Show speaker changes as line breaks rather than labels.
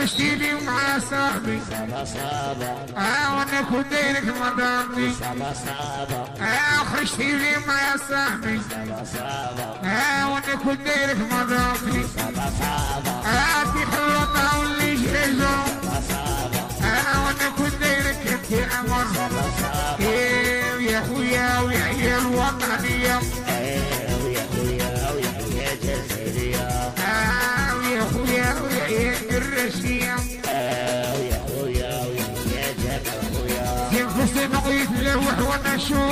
خشتيني مع صاحبي وانا كنت دايرك مضامي خشتيني مع صاحبي وانا كنت دايرك مضامي في حلوة واللي جريزو وانا كنت دايرك انت عمر يا خويا ويا الوطنية ويا خويا ويا جزيرية ويا خويا ويا الرشية ويا خويا ويا جزيرية ينقص نقيت له وانا شو